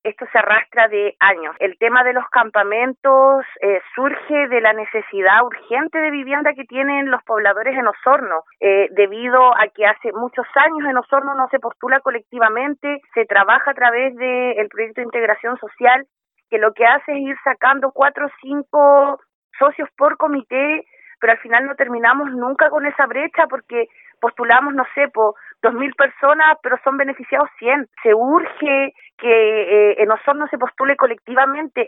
esto se arrastra de años. El tema de los campamentos surge de la necesidad urgente de vivienda que tienen los pobladores en Osorno, debido a que hace muchos años en Osorno no se postula colectivamente, se trabaja a través del proyecto de integración social, que lo que hace es ir sacando 4 o 5 socios por comité, pero al final no terminamos nunca con esa brecha porque postulamos, no sé, por 2.000 personas, pero son beneficiados 100. Se urge que en Osorno se postule colectivamente.